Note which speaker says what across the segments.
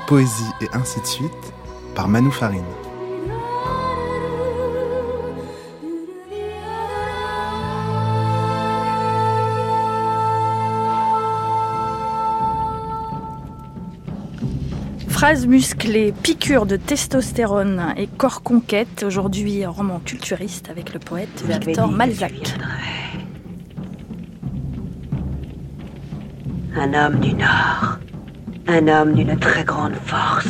Speaker 1: poésie et ainsi de suite par Manu Farine.
Speaker 2: Phrases musclées, piqûres de testostérone et corps conquête. Aujourd'hui, roman culturiste avec le poète Victor Malzac.
Speaker 3: Un homme du Nord, un homme d'une très grande force,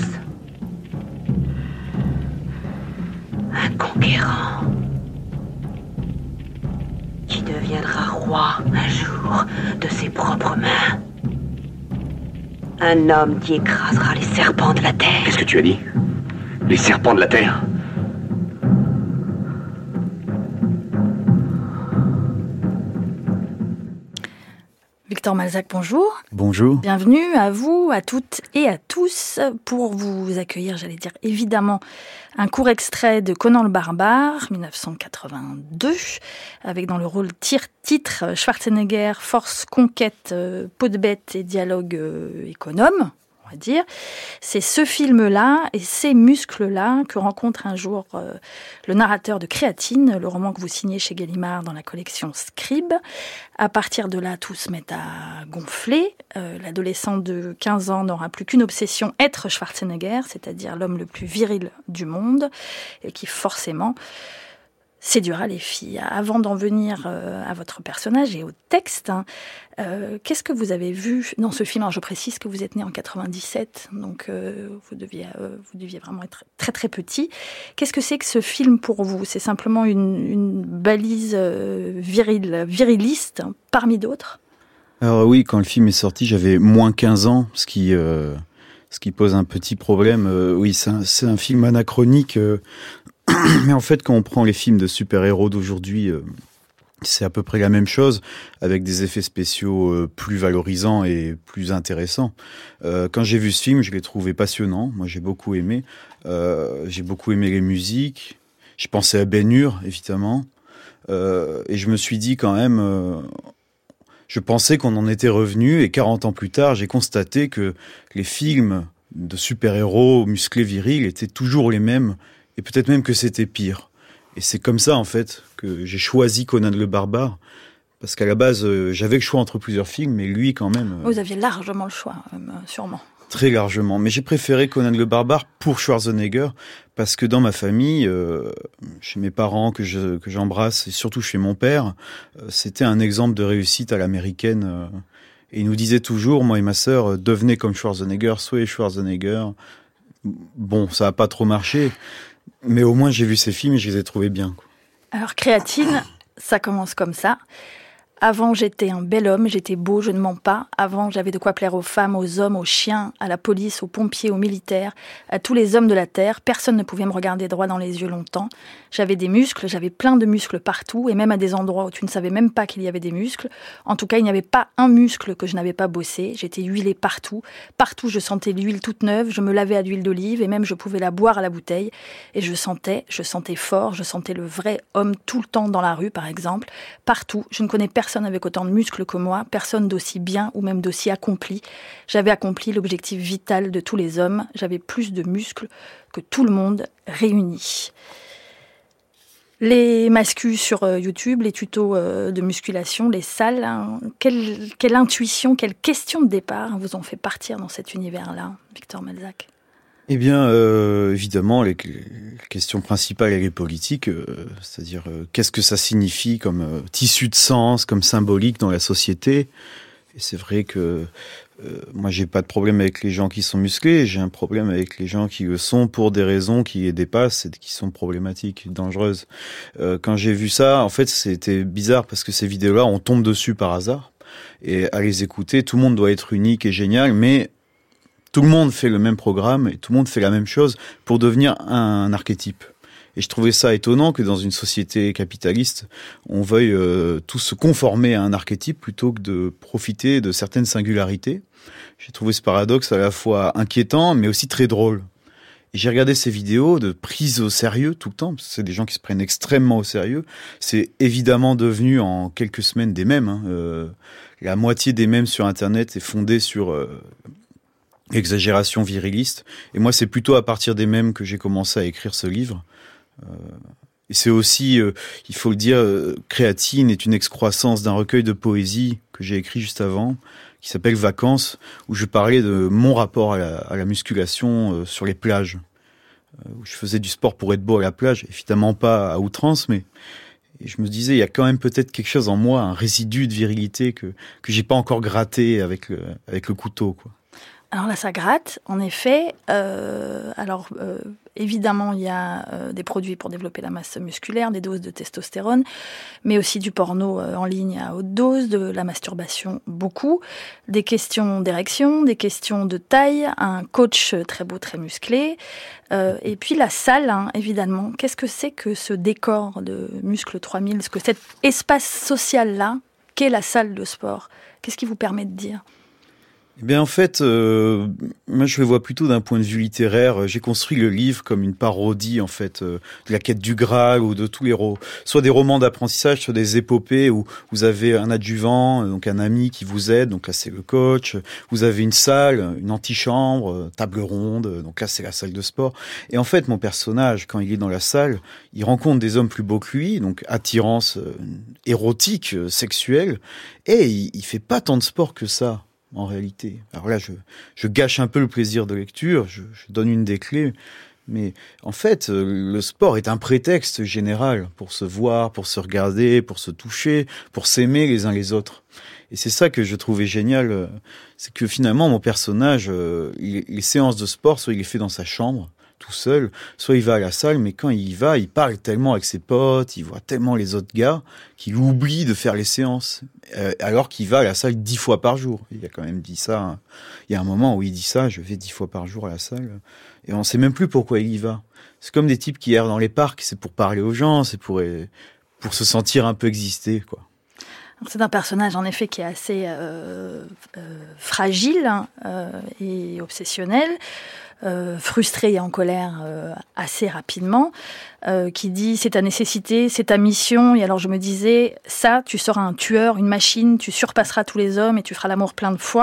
Speaker 3: un conquérant qui deviendra roi un jour de ses propres mains. Un homme qui écrasera les serpents de la terre.
Speaker 4: Qu'est-ce que tu as dit? Les serpents de la terre?
Speaker 2: Victor Malzac, bonjour.
Speaker 5: Bonjour.
Speaker 2: Bienvenue à vous, à toutes et à tous pour vous accueillir, j'allais dire évidemment, un court extrait de Conan le Barbare, 1982, avec dans le rôle titre Schwarzenegger, force, conquête, peau de bête et dialogue économe. On va dire. C'est ce film-là et ces muscles-là que rencontre un jour le narrateur de Créatine, le roman que vous signez chez Gallimard dans la collection Scribe. À partir de là, tout se met à gonfler. L'adolescent de 15 ans n'aura plus qu'une obsession, être Schwarzenegger, c'est-à-dire l'homme le plus viril du monde, et qui forcément séduira les filles. Avant d'en venir à votre personnage et au texte, qu'est-ce que vous avez vu dans ce film? Alors je précise que vous êtes né en 97, donc vous deviez vraiment être très très petit. Qu'est-ce que c'est que ce film pour vous? C'est simplement une balise viriliste parmi d'autres?
Speaker 5: Alors oui, quand le film est sorti, j'avais moins 15 ans, ce qui pose un petit problème. Oui, c'est un film anachronique. Mais en fait, quand on prend les films de super-héros d'aujourd'hui, c'est à peu près la même chose, avec des effets spéciaux plus valorisants et plus intéressants. Quand j'ai vu ce film, je l'ai trouvé passionnant. Moi, j'ai beaucoup aimé. J'ai beaucoup aimé les musiques. Je pensais à Ben-Hur, évidemment. Et je me suis dit quand même... je pensais qu'on en était revenu, et 40 ans plus tard, j'ai constaté que les films de super-héros musclés virils étaient toujours les mêmes, et peut-être même que c'était pire. Et c'est comme ça, en fait, que j'ai choisi Conan le Barbare. Parce qu'à la base, j'avais le choix entre plusieurs films, mais lui, quand même...
Speaker 2: Vous aviez largement le choix, sûrement.
Speaker 5: Très largement. Mais j'ai préféré Conan le Barbare pour Schwarzenegger, parce que dans ma famille, chez mes parents, que j'embrasse, et surtout chez mon père, c'était un exemple de réussite à l'américaine. Et il nous disait toujours, moi et ma sœur, devenez comme Schwarzenegger, soyez Schwarzenegger. Bon, ça n'a pas trop marché, mais au moins j'ai vu ces films et je les ai trouvés bien.
Speaker 2: Alors Créatine, ça commence comme ça. Avant, j'étais un bel homme, j'étais beau, je ne mens pas. Avant, j'avais de quoi plaire aux femmes, aux hommes, aux chiens, à la police, aux pompiers, aux militaires, à tous les hommes de la terre. Personne ne pouvait me regarder droit dans les yeux longtemps. J'avais des muscles, j'avais plein de muscles partout, et même à des endroits où tu ne savais même pas qu'il y avait des muscles. En tout cas, il n'y avait pas un muscle que je n'avais pas bossé. J'étais huilée partout. Partout, je sentais l'huile toute neuve, je me lavais à l'huile d'olive, et même je pouvais la boire à la bouteille. Et je sentais fort, je sentais le vrai homme tout le temps dans la rue, par exemple. Partout, je ne connais personne avec autant de muscles que moi, personne d'aussi bien ou même d'aussi accompli. J'avais accompli l'objectif vital de tous les hommes. J'avais plus de muscles que tout le monde réuni. Les mascus sur YouTube, les tutos de musculation, les salles, hein, quelle intuition, quelle question de départ vous ont fait partir dans cet univers-là, Victor Malzac?
Speaker 5: Eh bien, évidemment, la question principale, elle est politique, c'est-à-dire qu'est-ce que ça signifie comme tissu de sens, comme symbolique dans la société. Et c'est vrai que moi, j'ai pas de problème avec les gens qui sont musclés, j'ai un problème avec les gens qui le sont pour des raisons qui les dépassent et qui sont problématiques, dangereuses. Quand j'ai vu ça, en fait, c'était bizarre parce que ces vidéos-là, on tombe dessus par hasard. Et à les écouter, tout le monde doit être unique et génial, mais tout le monde fait le même programme et tout le monde fait la même chose pour devenir un archétype. Et je trouvais ça étonnant que dans une société capitaliste, on veuille tous se conformer à un archétype plutôt que de profiter de certaines singularités. J'ai trouvé ce paradoxe à la fois inquiétant, mais aussi très drôle. Et j'ai regardé ces vidéos de prise au sérieux tout le temps, parce que c'est des gens qui se prennent extrêmement au sérieux. C'est évidemment devenu en quelques semaines des mèmes. La moitié des mèmes sur Internet est fondée sur exagération viriliste. Et moi, c'est plutôt à partir des mèmes que j'ai commencé à écrire ce livre. Et c'est aussi, il faut le dire, Créatine est une excroissance d'un recueil de poésie que j'ai écrit juste avant, qui s'appelle Vacances, où je parlais de mon rapport à la musculation sur les plages. Où je faisais du sport pour être beau à la plage, évidemment pas à outrance, mais et je me disais, il y a quand même peut-être quelque chose en moi, un résidu de virilité que j'ai pas encore gratté avec le couteau, quoi.
Speaker 2: Alors là, ça gratte, en effet. Évidemment, il y a des produits pour développer la masse musculaire, des doses de testostérone, mais aussi du porno en ligne à haute dose, de la masturbation beaucoup, des questions d'érection, des questions de taille, un coach très beau, très musclé, et puis la salle, hein, évidemment. Qu'est-ce que c'est que ce décor de Muscle 3000, ce que cet espace social-là, qu'est la salle de sport? Qu'est-ce qui vous permet de dire ?
Speaker 5: Eh bien, en fait, moi, je le vois plutôt d'un point de vue littéraire. J'ai construit le livre comme une parodie, en fait, de la quête du Graal ou de tous les soit des romans d'apprentissage, soit des épopées où vous avez un adjuvant, donc un ami qui vous aide. Donc là, c'est le coach. Vous avez une salle, une antichambre, table ronde. Donc là, c'est la salle de sport. Et en fait, mon personnage, quand il est dans la salle, il rencontre des hommes plus beaux que lui, donc attirance érotique, sexuelle, et il fait pas tant de sport que ça. En réalité. Alors là, je gâche un peu le plaisir de lecture, je donne une des clés, mais en fait, le sport est un prétexte général pour se voir, pour se regarder, pour se toucher, pour s'aimer les uns les autres. Et c'est ça que je trouvais génial, c'est que finalement, mon personnage, les séances de sport, soit il les fait dans sa chambre, tout seul, soit il va à la salle, mais quand il y va, il parle tellement avec ses potes, il voit tellement les autres gars, qu'il oublie de faire les séances, alors qu'il va à la salle 10 fois par jour. Il a quand même dit ça, hein. Il y a un moment où il dit ça, je vais 10 fois par jour à la salle, et on sait même plus pourquoi il y va. C'est comme des types qui errent dans les parcs, c'est pour parler aux gens, c'est pour se sentir un peu exister, quoi.
Speaker 2: C'est un personnage, en effet, qui est assez fragile et obsessionnel, frustré et en colère assez rapidement, qui dit « c'est ta nécessité, c'est ta mission ». Et alors je me disais « ça, tu seras un tueur, une machine, tu surpasseras tous les hommes et tu feras l'amour plein de fois ».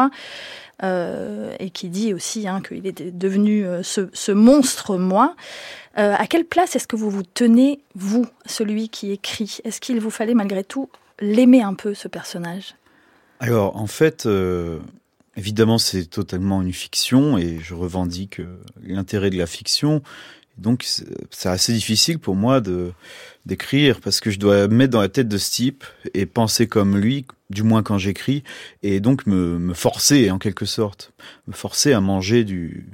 Speaker 2: Et qui dit aussi qu'il est devenu ce monstre moi. À quelle place est-ce que vous vous tenez, vous, celui qui écrit ? Est-ce qu'il vous fallait malgré tout l'aimer un peu, ce personnage ?
Speaker 5: Alors, en fait, évidemment, c'est totalement une fiction et je revendique l'intérêt de la fiction. Donc, c'est assez difficile pour moi d'écrire parce que je dois me mettre dans la tête de ce type et penser comme lui, du moins quand j'écris, et donc me forcer, en quelque sorte, me forcer à manger du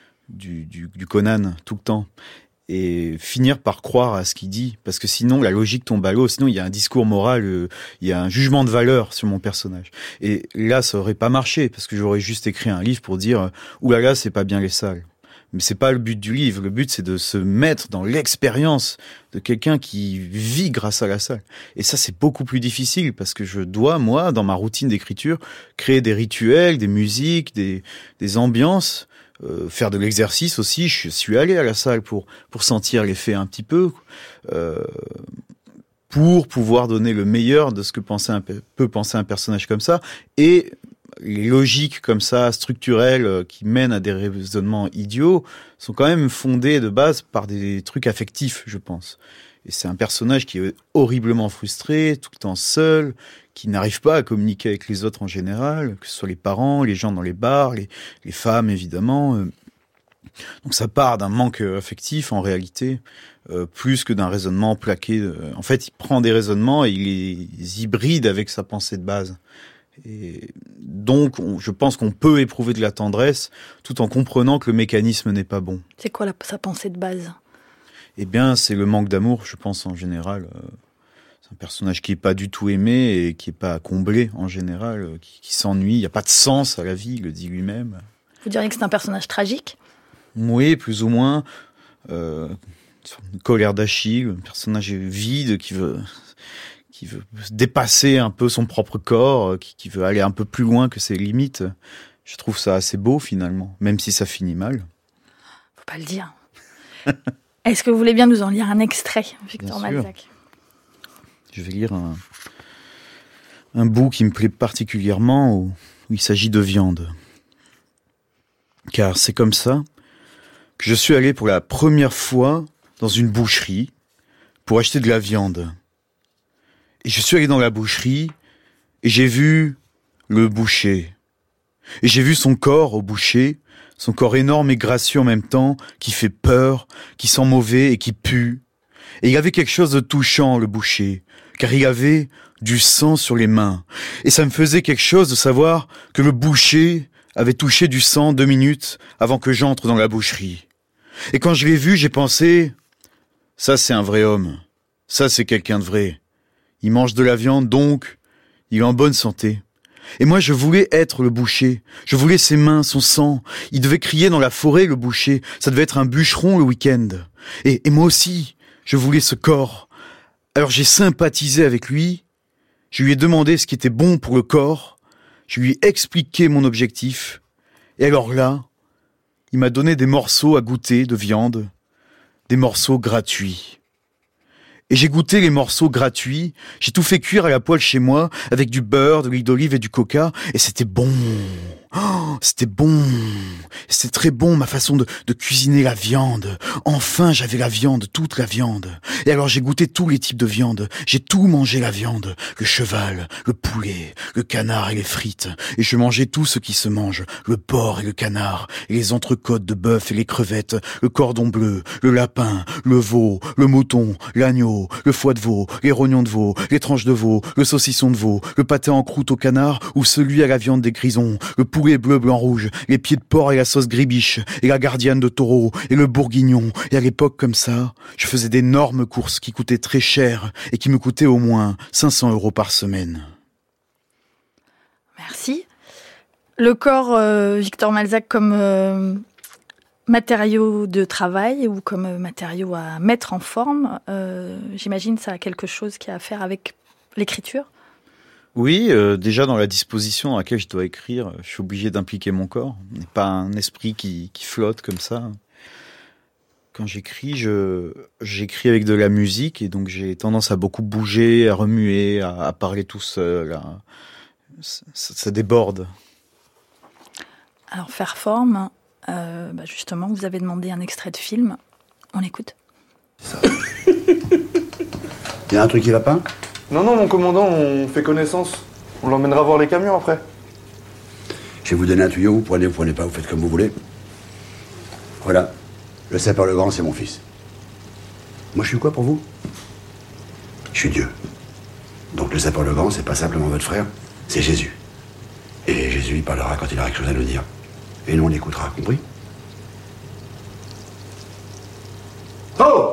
Speaker 5: Conan tout le temps. Et finir par croire à ce qu'il dit, parce que sinon la logique tombe à l'eau, sinon il y a un discours moral, il y a un jugement de valeur sur mon personnage. Et là ça aurait pas marché, parce que j'aurais juste écrit un livre pour dire « oulala, c'est pas bien les salles ». Mais c'est pas le but du livre, le but c'est de se mettre dans l'expérience de quelqu'un qui vit grâce à la salle. Et ça c'est beaucoup plus difficile, parce que je dois, moi, dans ma routine d'écriture, créer des rituels, des musiques, des ambiances, faire de l'exercice aussi. Je suis allé à la salle pour sentir l'effet un petit peu, pour pouvoir donner le meilleur de ce que peut penser un personnage comme ça, et les logiques comme ça, structurelles, qui mènent à des raisonnements idiots, sont quand même fondées de base par des trucs affectifs, je pense. Et c'est un personnage qui est horriblement frustré, tout le temps seul, qui n'arrive pas à communiquer avec les autres en général, que ce soit les parents, les gens dans les bars, les femmes évidemment. Donc ça part d'un manque affectif en réalité, plus que d'un raisonnement plaqué. En fait, il prend des raisonnements et il les hybride avec sa pensée de base. Et donc, je pense qu'on peut éprouver de la tendresse tout en comprenant que le mécanisme n'est pas bon.
Speaker 2: C'est quoi sa pensée de base ?
Speaker 5: Eh bien, c'est le manque d'amour, je pense, en général. C'est un personnage qui est pas du tout aimé et qui est pas comblé, en général, qui s'ennuie. Il n'y a pas de sens à la vie, il le dit lui-même.
Speaker 2: Vous diriez que c'est un personnage tragique ?
Speaker 5: Oui, plus ou moins. Une colère d'Achille, un personnage vide qui veut dépasser un peu son propre corps, qui veut aller un peu plus loin que ses limites. Je trouve ça assez beau, finalement, même si ça finit mal.
Speaker 2: Faut pas le dire. Est-ce que vous voulez bien nous en lire un extrait, Victor Malzac ?
Speaker 5: Je vais lire un bout qui me plaît particulièrement, où il s'agit de viande. car c'est comme ça que je suis allé pour la première fois dans une boucherie pour acheter de la viande. Et je suis allé dans la boucherie et j'ai vu le boucher. Et j'ai vu son corps au boucher, son corps énorme et gracieux en même temps, qui fait peur, qui sent mauvais et qui pue. Et il avait quelque chose de touchant, le boucher, car il avait du sang sur les mains. Et ça me faisait quelque chose de savoir que le boucher avait touché du sang 2 minutes avant que j'entre dans la boucherie. Et quand je l'ai vu, j'ai pensé, ça c'est un vrai homme, ça c'est quelqu'un de vrai. Il mange de la viande, donc il est en bonne santé. Et moi, je voulais être le boucher. Je voulais ses mains, son sang. Il devait crier dans la forêt, le boucher. Ça devait être un bûcheron le week-end. Et moi aussi, je voulais ce corps. Alors j'ai sympathisé avec lui. Je lui ai demandé ce qui était bon pour le corps. Je lui ai expliqué mon objectif. Et alors là, il m'a donné des morceaux à goûter de viande. Des morceaux gratuits. Et j'ai goûté les morceaux gratuits, j'ai tout fait cuire à la poêle chez moi, avec du beurre, de l'huile d'olive et du coca, et c'était bon. Oh, c'était bon. C'était très bon, ma façon de cuisiner la viande. Enfin, j'avais la viande, toute la viande. Et alors j'ai goûté tous les types de viande. J'ai tout mangé la viande. Le cheval, le poulet, le canard et les frites. Et je mangeais tout ce qui se mange. Le porc et le canard, et les entrecôtes de bœuf et les crevettes, le cordon bleu, le lapin, le veau, le mouton, l'agneau, le foie de veau, les rognons de veau, les tranches de veau, le saucisson de veau, le pâté en croûte au canard ou celui à la viande des grisons, le poulet bleu, blanc, rouge, les pieds de porc et la sauce gribiche, et la gardienne de taureau, et le bourguignon. Et à l'époque, comme ça, je faisais d'énormes courses qui coûtaient très cher et qui me coûtaient au moins 500 € par semaine.
Speaker 2: Merci. Le corps, Victor Malzac, comme matériau de travail ou comme matériau à mettre en forme, j'imagine ça a quelque chose qui a à faire avec l'écriture ?
Speaker 5: Oui, déjà dans la disposition dans laquelle je dois écrire, je suis obligé d'impliquer mon corps. Il n'est pas un esprit qui flotte comme ça. Quand j'écris, j'écris avec de la musique et donc j'ai tendance à beaucoup bouger, à remuer, à parler tout seul. Ça déborde.
Speaker 2: Alors faire forme, justement, vous avez demandé un extrait de film. On l'écoute.
Speaker 6: Il y a un truc qui va pas ?
Speaker 7: Non, mon commandant, on fait connaissance. On l'emmènera voir les camions après.
Speaker 6: Je vais vous donner un tuyau, vous prenez pas, vous faites comme vous voulez. Voilà. Le sapeur le grand, c'est mon fils. Moi, je suis quoi pour vous ? Je suis Dieu. Donc le sapeur le grand, c'est pas simplement votre frère, c'est Jésus. Et Jésus, il parlera quand il aura quelque chose à nous dire. Et nous, on l'écoutera, compris ? Oh !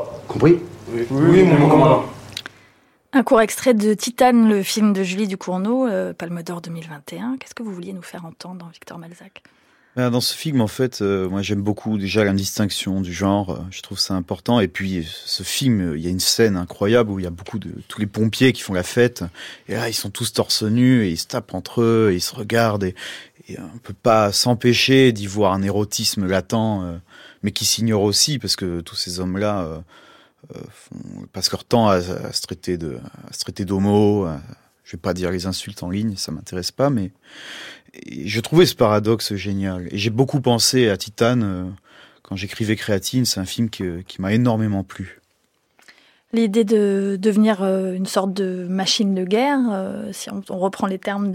Speaker 6: Compris ?
Speaker 7: Oui, mon commandant.
Speaker 2: Un court extrait de Titane, le film de Julie Ducournau, Palme d'Or 2021. Qu'est-ce que vous vouliez nous faire entendre, Victor Malzac ?
Speaker 5: Dans ce film, en fait, moi j'aime beaucoup déjà la distinction du genre. Je trouve ça important. Et puis, ce film, il y a une scène incroyable où il y a tous les pompiers qui font la fête. Et là, ils sont tous torse nus et ils se tapent entre eux et ils se regardent. Et on peut pas s'empêcher d'y voir un érotisme latent, mais qui s'ignore aussi parce que tous ces hommes-là passent leur temps à se traiter d'homo. Je vais pas dire les insultes en ligne, ça m'intéresse pas, mais je trouvais ce paradoxe génial. Et j'ai beaucoup pensé à Titane quand j'écrivais Créatine. C'est un film qui m'a énormément plu.
Speaker 2: L'idée de devenir une sorte de machine de guerre, si on reprend les termes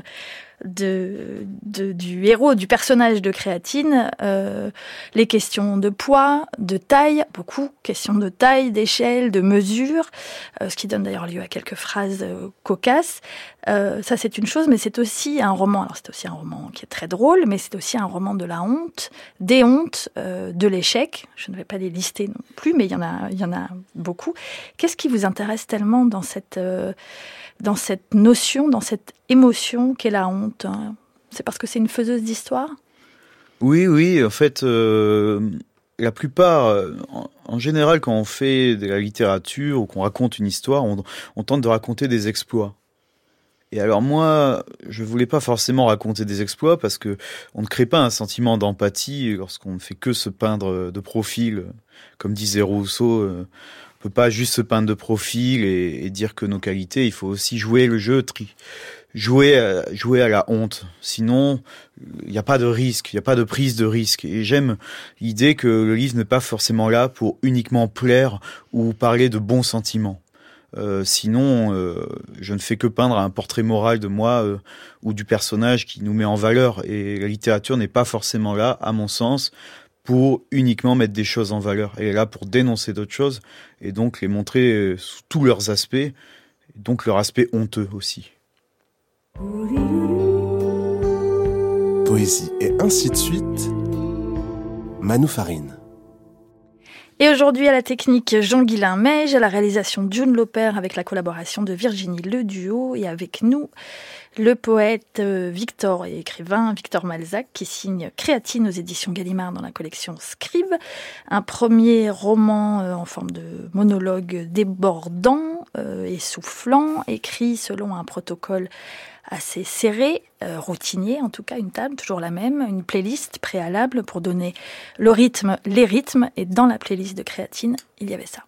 Speaker 2: du héros, du personnage de Créatine, les questions de poids, de taille, beaucoup questions de taille, d'échelle, de mesure, ce qui donne d'ailleurs lieu à quelques phrases cocasses. Ça c'est une chose, mais c'est aussi un roman. Alors c'est aussi un roman qui est très drôle, mais c'est aussi un roman de la honte, des hontes, de l'échec. Je ne vais pas les lister non plus, mais il y en a beaucoup. Qu'est-ce qui vous intéresse tellement dans cette notion, dans cette émotion qu'est la honte ? C'est parce que c'est une faiseuse d'histoire ?
Speaker 5: Oui, en fait, la plupart, en général, quand on fait de la littérature ou qu'on raconte une histoire, on tente de raconter des exploits. Et alors moi, je voulais pas forcément raconter des exploits parce que on ne crée pas un sentiment d'empathie lorsqu'on ne fait que se peindre de profil. Comme disait Rousseau, on peut pas juste se peindre de profil et dire que nos qualités, il faut aussi jouer le jeu, jouer à la honte. Sinon, il n'y a pas de risque, il n'y a pas de prise de risque. Et j'aime l'idée que le livre n'est pas forcément là pour uniquement plaire ou parler de bons sentiments. Sinon, je ne fais que peindre un portrait moral de moi ou du personnage qui nous met en valeur. Et la littérature n'est pas forcément là, à mon sens, pour uniquement mettre des choses en valeur. Elle est là pour dénoncer d'autres choses et donc les montrer sous tous leurs aspects, et donc leur aspect honteux aussi.
Speaker 1: Poésie et ainsi de suite. Manoufarine.
Speaker 2: Et aujourd'hui, à la technique, Jean-Guilain Meige, à la réalisation June Lauper, avec la collaboration de Virginie Leduo, et avec nous, le poète Victor et écrivain Victor Malzac, qui signe Créatine aux éditions Gallimard dans la collection Scribe. Un premier roman en forme de monologue débordant et soufflant, écrit selon un protocole assez serré, routinier en tout cas, une table toujours la même, une playlist préalable pour donner le rythme, les rythmes, et dans la playlist de Créatine, il y avait ça.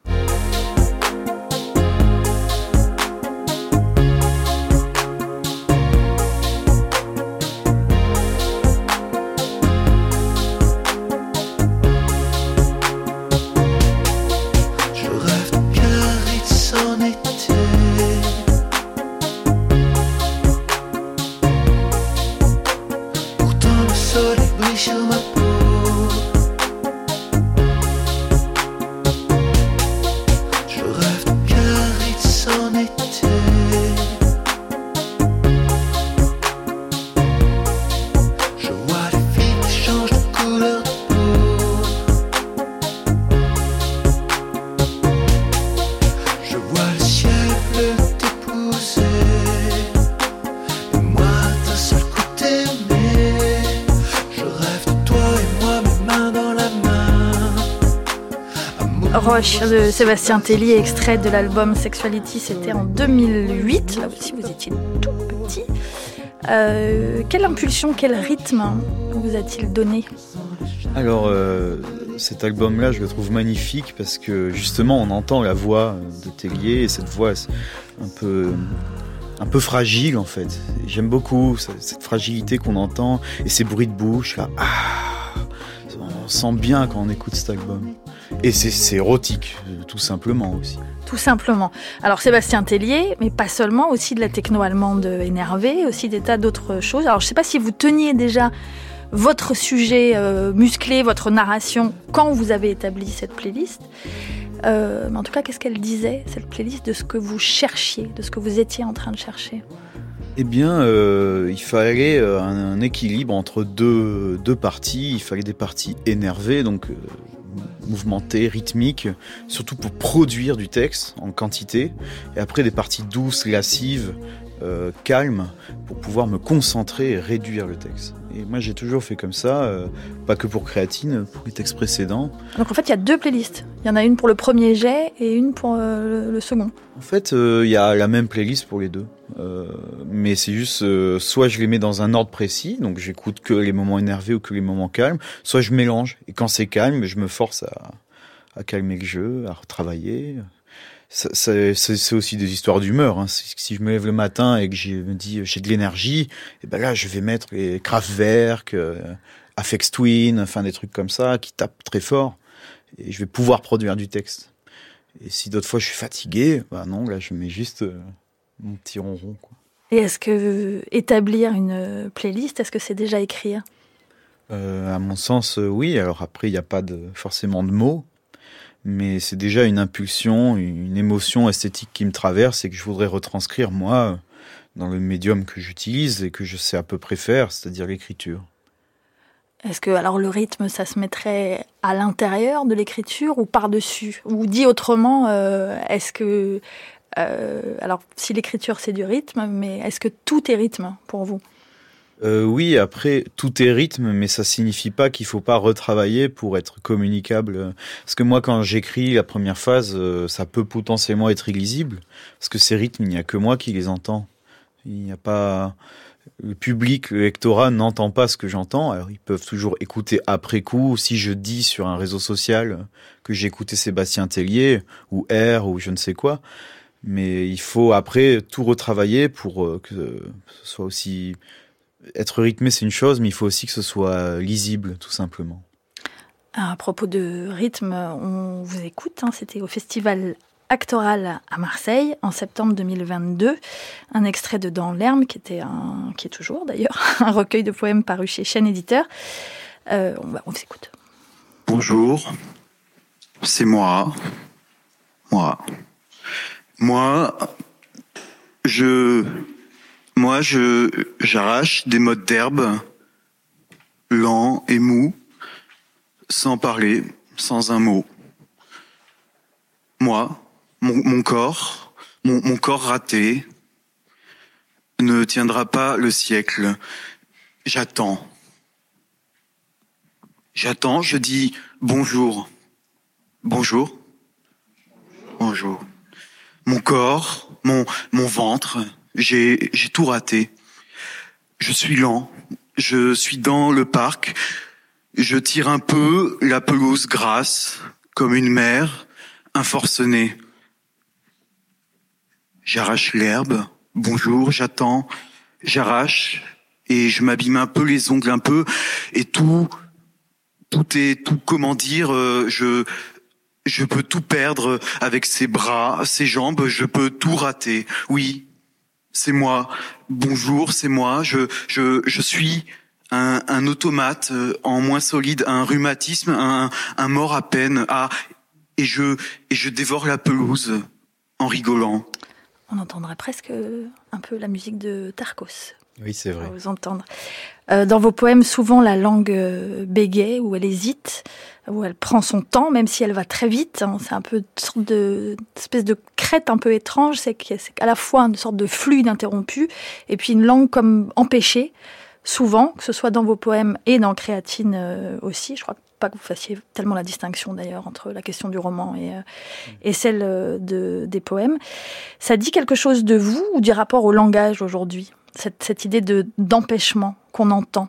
Speaker 2: Roche de Sébastien Tellier, extrait de l'album Sexuality, c'était en 2008. Là aussi, vous étiez tout petit. Quelle impulsion, quel rythme vous a-t-il donné ?
Speaker 5: Alors, cet album-là, je le trouve magnifique parce que justement, on entend la voix de Tellier et cette voix un peu fragile en fait. Et j'aime beaucoup cette fragilité qu'on entend et ces bruits de bouche là. On sent bien quand on écoute cet album. Et c'est érotique, tout simplement aussi.
Speaker 2: Tout simplement. Alors Sébastien Tellier, mais pas seulement, aussi de la techno-allemande énervée, aussi des tas d'autres choses. Alors je ne sais pas si vous teniez déjà votre sujet musclé, votre narration, quand vous avez établi cette playlist. Mais en tout cas, qu'est-ce qu'elle disait, cette playlist, de ce que vous cherchiez, de ce que vous étiez en train de chercher ?
Speaker 5: Eh bien, il fallait un équilibre entre deux parties. Il fallait des parties énervées, donc mouvementées, rythmiques, surtout pour produire du texte en quantité. Et après, des parties douces, lascives, calmes, pour pouvoir me concentrer et réduire le texte. Et moi, j'ai toujours fait comme ça, pas que pour Créatine, pour les textes précédents. Donc
Speaker 2: en fait, il y a deux playlists. Il y en a une pour le premier jet et une pour le second.
Speaker 5: En fait, il y a la même playlist pour les deux. Mais c'est juste, soit je les mets dans un ordre précis, donc j'écoute que les moments énervés ou que les moments calmes, soit je mélange. Et quand c'est calme, je me force à calmer le jeu, à retravailler. C'est aussi des histoires d'humeur. Hein. Si je me lève le matin et que je me dis j'ai de l'énergie, et ben là je vais mettre les Kraftwerk, Aphex Twin, enfin des trucs comme ça qui tapent très fort, et je vais pouvoir produire du texte. Et si d'autres fois je suis fatigué, bah non, là je mets juste mon petit ronron, quoi.
Speaker 2: Et est-ce que établir une playlist, est-ce que c'est déjà écrire ?
Speaker 5: À mon sens, oui. Alors après, il n'y a pas forcément de mots. Mais c'est déjà une impulsion, une émotion esthétique qui me traverse et que je voudrais retranscrire, moi, dans le médium que j'utilise et que je sais à peu près faire, c'est-à-dire l'écriture.
Speaker 2: Est-ce que alors le rythme, ça se mettrait à l'intérieur de l'écriture ou par-dessus ? Ou dit autrement, est-ce que... alors, si l'écriture, c'est du rythme, mais est-ce que tout est rythme pour vous ?
Speaker 5: Oui, après, tout est rythme, mais ça signifie pas qu'il faut pas retravailler pour être communicable. Parce que moi, quand j'écris la première phase, ça peut potentiellement être illisible. Parce que ces rythmes, il n'y a que moi qui les entends. Il n'y a pas... Le public, le lectorat n'entend pas ce que j'entends. Alors, ils peuvent toujours écouter après coup. Si je dis sur un réseau social que j'ai écouté Sébastien Tellier, ou R, ou je ne sais quoi. Mais il faut après tout retravailler pour que ce soit aussi... Être rythmé, c'est une chose, mais il faut aussi que ce soit lisible, tout simplement.
Speaker 2: Alors, à propos de rythme, on vous écoute. C'était au Festival Actoral à Marseille en septembre 2022. Un extrait de Dans l'herbe, qui est toujours d'ailleurs un recueil de poèmes paru chez Chêne Éditeur. On vous écoute.
Speaker 8: Bonjour, c'est moi. J'arrache des mottes d'herbe, lents et mous, sans parler, sans un mot. Moi, mon corps raté, ne tiendra pas le siècle. J'attends, je dis bonjour. Bonjour. Mon corps, mon ventre, j'ai tout raté. Je suis lent, je suis dans le parc, je tire un peu la pelouse grasse, comme une mère, un forcené. J'arrache l'herbe, bonjour, j'attends, j'arrache, et je m'abîme un peu les ongles un peu, et tout, comment dire, je peux tout perdre avec ses bras, ses jambes, je peux tout rater. Oui, c'est moi. Bonjour, c'est moi. Je suis un automate en moins solide, un rhumatisme, un mort à peine. Et je dévore la pelouse en rigolant.
Speaker 2: On entendrait presque un peu la musique de Tarkos.
Speaker 5: Oui, c'est vrai.
Speaker 2: On va vous entendre. Dans vos poèmes, souvent la langue bégaye, où elle hésite, où elle prend son temps, même si elle va très vite. C'est un peu une sorte espèce de crête un peu étrange. C'est à la fois une sorte de flux ininterrompu, et puis une langue comme empêchée, souvent, que ce soit dans vos poèmes et dans Créatine aussi. Je crois pas que vous fassiez tellement la distinction d'ailleurs entre la question du roman et celle des poèmes. Ça dit quelque chose de vous ou du rapport au langage aujourd'hui, cette idée d'empêchement qu'on entend?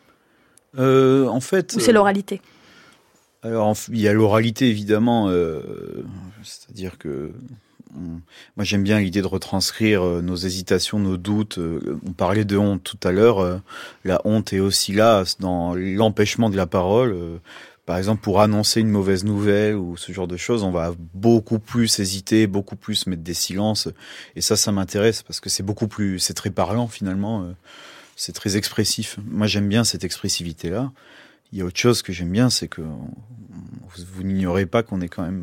Speaker 5: En fait...
Speaker 2: Ou c'est l'oralité?
Speaker 5: Alors, il y a l'oralité, évidemment. C'est-à-dire que... Moi, j'aime bien l'idée de retranscrire nos hésitations, nos doutes. On parlait de honte tout à l'heure. La honte est aussi là, dans l'empêchement de la parole. Par exemple, pour annoncer une mauvaise nouvelle ou ce genre de choses, on va beaucoup plus hésiter, beaucoup plus mettre des silences. Et ça m'intéresse parce que c'est très parlant finalement. C'est très expressif. Moi, j'aime bien cette expressivité-là. Il y a autre chose que j'aime bien, c'est que vous n'ignorez pas qu'on est quand même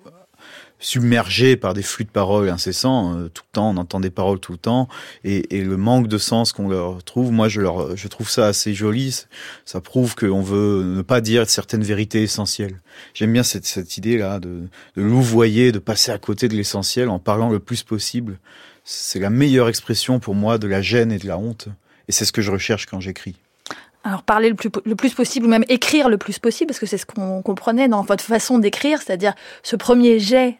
Speaker 5: submergé par des flux de paroles incessants. Tout le temps, on entend des paroles tout le temps. Et le manque de sens qu'on leur trouve, moi, je trouve ça assez joli. Ça prouve qu'on veut ne pas dire certaines vérités essentielles. J'aime bien cette idée-là de louvoyer, de passer à côté de l'essentiel en parlant le plus possible. C'est la meilleure expression pour moi de la gêne et de la honte. Et c'est ce que je recherche quand j'écris.
Speaker 2: Alors parler le plus possible, ou même écrire le plus possible, parce que c'est ce qu'on comprenait dans votre façon d'écrire, c'est-à-dire ce premier jet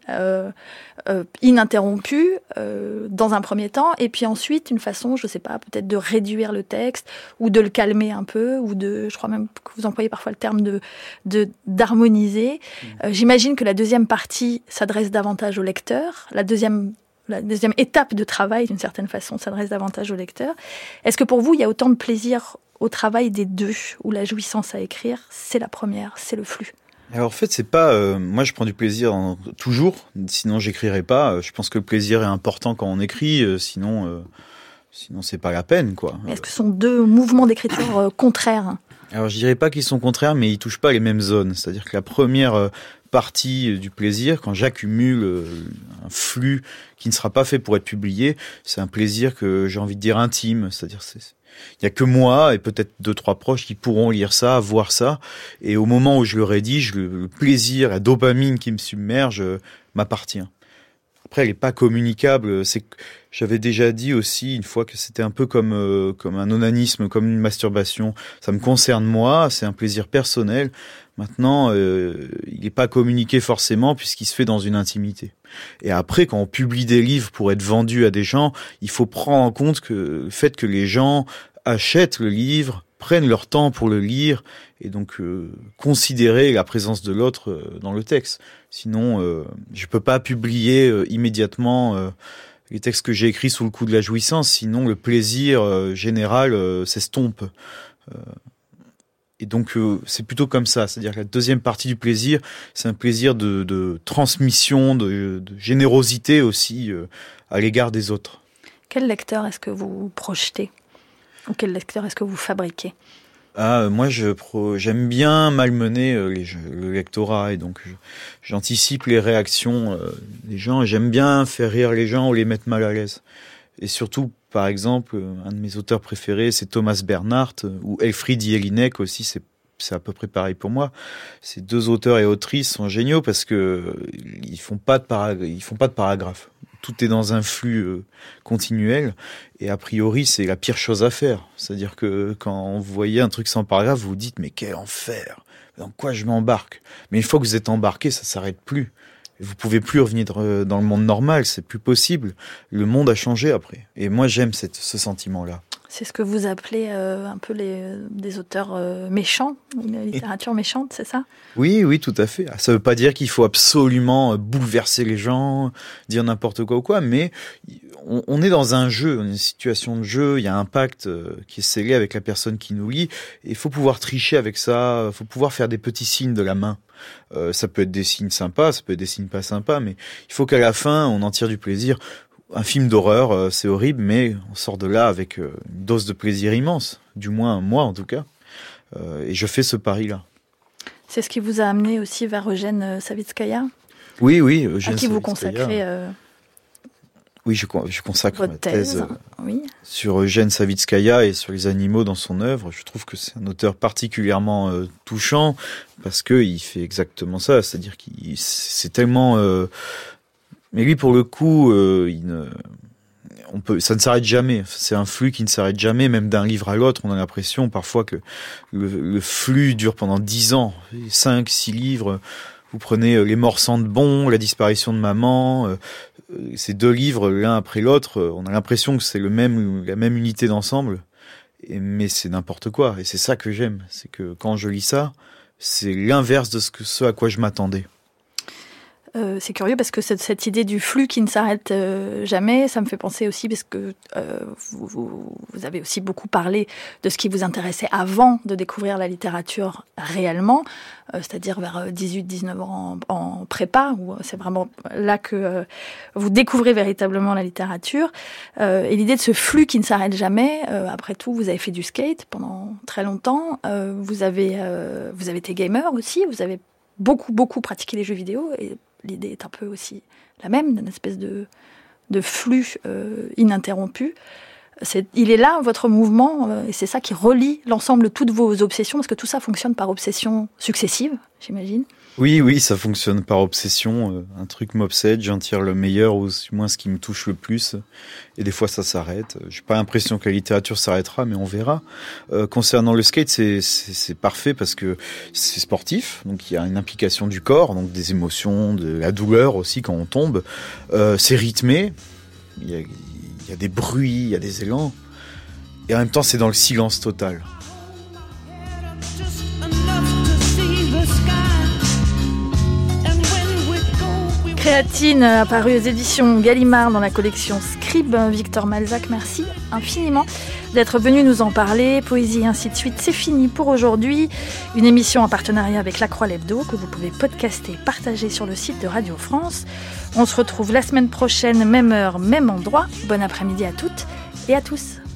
Speaker 2: ininterrompu dans un premier temps, et puis ensuite une façon, je sais pas, peut-être de réduire le texte, ou de le calmer un peu, ou je crois même que vous employez parfois le terme d'harmoniser. J'imagine que la deuxième partie s'adresse davantage au lecteur, la deuxième étape de travail, d'une certaine façon, s'adresse davantage au lecteur. Est-ce que pour vous, il y a autant de plaisir au travail des deux, où la jouissance à écrire, c'est la première, c'est le flux?
Speaker 5: Alors en fait, c'est pas... moi, je prends du plaisir toujours, sinon j'écrirais pas. Je pense que le plaisir est important quand on écrit, sinon c'est pas la peine, quoi.
Speaker 2: Mais est-ce que ce sont deux mouvements d'écriture contraires?
Speaker 5: Alors je dirais pas qu'ils sont contraires, mais ils touchent pas les mêmes zones. C'est-à-dire que la première partie du plaisir, quand j'accumule un flux qui ne sera pas fait pour être publié, c'est un plaisir que j'ai envie de dire intime. C'est-à-dire il y a que moi et peut-être 2-3 proches qui pourront lire ça, voir ça. Et au moment où je le rédige, le plaisir, la dopamine qui me submerge m'appartient. Après, elle n'est pas communicable. J'avais déjà dit aussi une fois que c'était un peu comme un onanisme, comme une masturbation. Ça me concerne moi, c'est un plaisir personnel. Maintenant, il n'est pas communiqué forcément puisqu'il se fait dans une intimité. Et après, quand on publie des livres pour être vendus à des gens, il faut prendre en compte le fait que les gens achètent le livre prennent leur temps pour le lire et donc considérer la présence de l'autre dans le texte. Sinon, je peux pas publier immédiatement les textes que j'ai écrits sous le coup de la jouissance, sinon le plaisir général s'estompe. Et donc c'est plutôt comme ça, c'est-à-dire que la deuxième partie du plaisir, c'est un plaisir de transmission, de générosité aussi à l'égard des autres.
Speaker 2: Quel lecteur est-ce que vous projetez ? Ou quel lecteur est-ce que vous fabriquez ?
Speaker 5: Moi, j'aime bien malmener le lectorat et donc j'anticipe les réactions des gens. J'aime bien faire rire les gens ou les mettre mal à l'aise. Et surtout, par exemple, un de mes auteurs préférés, c'est Thomas Bernhardt ou Elfriede Jelinek aussi. C'est à peu près pareil pour moi. Ces deux auteurs et autrices sont géniaux parce que ils font pas de paragraphes. Tout est dans un flux continuel et a priori c'est la pire chose à faire. C'est-à-dire que quand vous voyez un truc sans paragraphe, vous vous dites mais quel enfer, dans quoi je m'embarque ? Mais une fois que vous êtes embarqué, ça s'arrête plus. Vous pouvez plus revenir dans le monde normal, c'est plus possible. Le monde a changé après. Et moi j'aime ce sentiment-là.
Speaker 2: C'est ce que vous appelez un peu des auteurs méchants, une littérature méchante, c'est ça ?
Speaker 5: Oui, tout à fait. Ça veut pas dire qu'il faut absolument bouleverser les gens, dire n'importe quoi ou quoi, mais on est dans un jeu, une situation de jeu, il y a un pacte qui est scellé avec la personne qui nous lit, et il faut pouvoir tricher avec ça, il faut pouvoir faire des petits signes de la main. Ça peut être des signes sympas, ça peut être des signes pas sympas, mais il faut qu'à la fin, on en tire du plaisir. Un film d'horreur, c'est horrible, mais on sort de là avec une dose de plaisir immense, du moins moi en tout cas, et je fais ce pari-là.
Speaker 2: C'est ce qui vous a amené aussi vers Eugène Savitskaya ?
Speaker 5: Oui, Eugène Savitskaya.
Speaker 2: À qui vous consacrez
Speaker 5: Oui, je consacre ma thèse
Speaker 2: oui.
Speaker 5: sur Eugène Savitskaya et sur les animaux dans son œuvre. Je trouve que c'est un auteur particulièrement touchant parce que il fait exactement ça, c'est-à-dire qu'il c'est tellement mais lui, pour le coup, ça ne s'arrête jamais. C'est un flux qui ne s'arrête jamais, même d'un livre à l'autre. On a l'impression parfois que le flux dure pendant 10 ans, 5, 6 livres. Vous prenez Les Morts sentent bon, La disparition de maman, ces 2 livres l'un après l'autre. On a l'impression que c'est la même unité d'ensemble, mais c'est n'importe quoi. Et c'est ça que j'aime, c'est que quand je lis ça, c'est l'inverse de ce à quoi je m'attendais.
Speaker 2: C'est curieux parce que cette idée du flux qui ne s'arrête jamais, ça me fait penser aussi parce que vous avez aussi beaucoup parlé de ce qui vous intéressait avant de découvrir la littérature réellement, c'est-à-dire vers 18-19 ans en prépa, où c'est vraiment là que vous découvrez véritablement la littérature. Et l'idée de ce flux qui ne s'arrête jamais, après tout, vous avez fait du skate pendant très longtemps, vous avez été gamer aussi, vous avez beaucoup pratiqué les jeux vidéo, et l'idée est un peu aussi la même, d'une espèce de flux ininterrompu. Il est là, votre mouvement, et c'est ça qui relie l'ensemble de toutes vos obsessions, parce que tout ça fonctionne par obsession successive, j'imagine.
Speaker 5: Oui, ça fonctionne par obsession. Un truc m'obsède, j'en tire le meilleur, ou du moins ce qui me touche le plus. Et des fois, ça s'arrête. J'ai pas l'impression que la littérature s'arrêtera, mais on verra. Concernant le skate, c'est parfait parce que c'est sportif. Donc, il y a une implication du corps, donc des émotions, de la douleur aussi quand on tombe. C'est rythmé. Il y a des bruits, il y a des élans. Et en même temps, c'est dans le silence total.
Speaker 2: Créatine, apparue aux éditions Gallimard dans la collection Scribe. Victor Malzac, merci infiniment d'être venu nous en parler. Poésie et ainsi de suite, c'est fini pour aujourd'hui. Une émission en partenariat avec La Croix l'Hebdo que vous pouvez podcaster, partager sur le site de Radio France. On se retrouve la semaine prochaine, même heure, même endroit. Bon après-midi à toutes et à tous.